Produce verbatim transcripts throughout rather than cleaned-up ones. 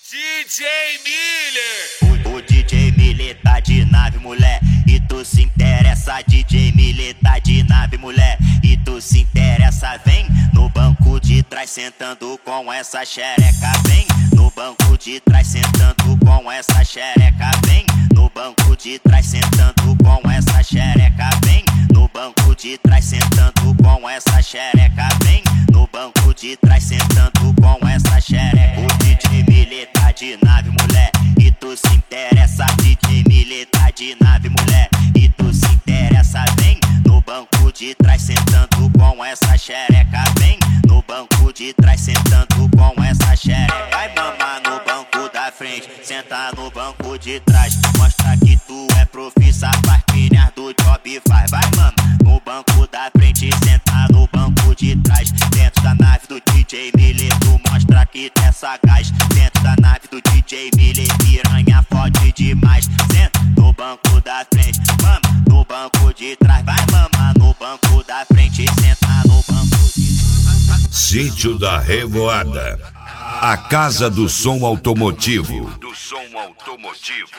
D J Miller. O, o D J Miller tá de nave, mulher, e tu se interessa. D J Miller tá de nave, mulher, e tu se interessa. Vem no banco de trás sentando com essa xereca. Vem no banco de trás sentando com essa xereca. Vem no banco de trás sentando com essa xereca. Vem no banco de trás sentando com essa xereca. Vem no banco de trás sentando com essa xereca. O D J Miller tá de nave, mulher, e tu se interessa. D J Miller tá de nave, mulher, e tu se interessa. Vem no banco de trás sentando com essa xereca. Vem no banco de trás sentando com essa xereca. Vai mamar no banco da frente, senta no banco de trás. Mostra que tu é profissa, faz pilhas do job, faz. Vai mama no banco da frente, senta no banco de trás. Dentro da nave do D J Miller, tu mostra que tu é sagaz. Dentro da nave do D J Miller, piranha fode demais. Senta no banco da frente, mama no banco de trás. Vai mama no banco da frente, senta no banco de trás. Sítio da Revoada, a casa do som automotivo. Do som automotivo.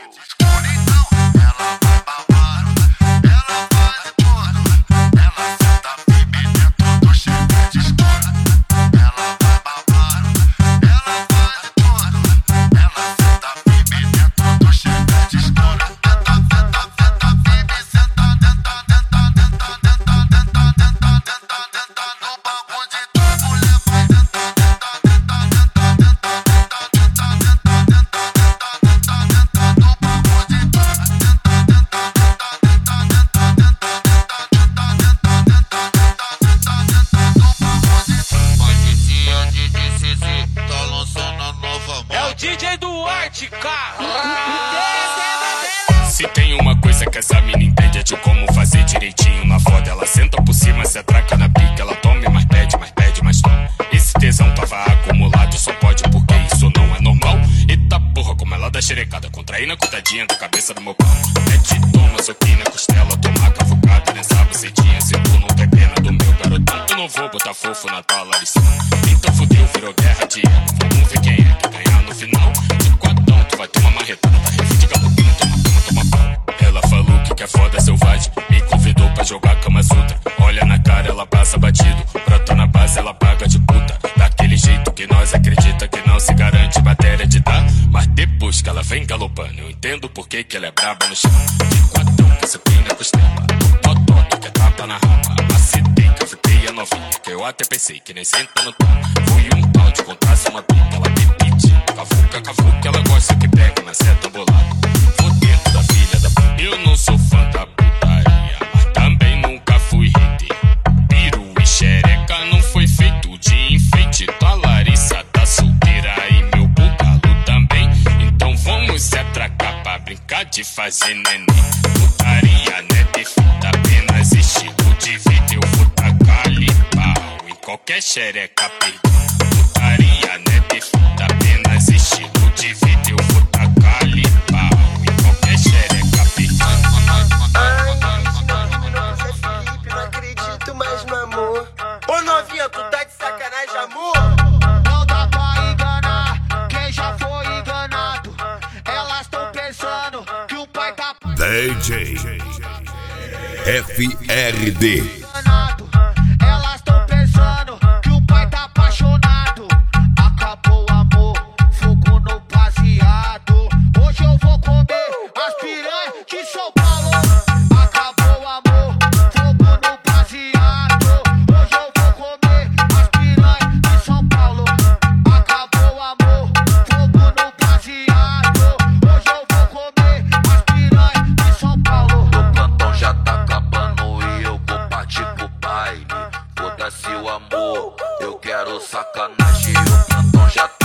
D J Duarte, carro. Se tem uma coisa que essa mina entende é de como fazer direitinho na foda. Ela senta por cima, se atraca na pica. Ela toma e mais pede, mais pede, mais toma. Esse tesão tava acumulado, só pode porque isso não é normal. Eita porra, como ela dá xerecada, contraindo a cotadinha da cabeça do meu pau. Mete, toma, soquinho na costela, toma cavucada nessa bucetinha. Se tu não tem pena do meu garotão, tu não vou botar fofo na tua laricinha. Então fudeu, virou guerra de ego. Vamos ver quem é que ganhar no final. De quadrão, tu vai ter uma marretada, tá refém de galopinho, toma, toma, toma pau. Ela falou que quer foda selvagem, me convidou pra jogar Kama Sutra. Olha na cara, ela passa batido, brota na base, ela paga de puta. Daquele jeito que nós acredita que não se garante matéria de dar. Mas depois que ela vem galopando, eu entendo por que que ela é braba no chão. De quadrão, que você tem na costela, totó, tu quer tapa na rapa. Acidei que eu fiquei a novinha, que eu até pensei que nem senta no topo. Fui um tal de contrasse uma pica, ela me pediu. Cavuca, cavuca, ela gosta que pega na seta bolada. Vou dentro da filha da p... Eu não sou fã da putaria, mas também nunca fui hater. Piru e xereca não foi feito de enfeite. Tua Larissa tá solteira e meu bugalo também. Então vamos se atracar pra brincar de fazer neném. Putaria não é defeito, apenas estilo de vida. Eu vou tacar-lhe pau em qualquer xereca perdida. Putaria não é defeito, apenas estilo de vida. Eu vou tacar-lhe pau em qualquer xereca perdida. Nossa, é Felipe, não acredito mais no amor. Ô novinha, tu tá de sacanagem, amor? Não dá pra enganar quem já foi enganado. Elas tão pensando que o pai tá D J F R D. enganado. Elas tão pensando que o pai tá apaixonado. Acabou o amor, fogo no baseado. Hoje eu vou comer as piranhas de São Paulo. Acabou o amor, fogo no baseado. Hoje eu vou comer as piranhas de São Paulo. Acabou o amor, fogo no baseado. Hoje eu vou comer as piranhas de São Paulo. O plantão já tá acabando e eu vou partir pro baile. Foda-se o amor, eu quero sacanagem. O plantão já tá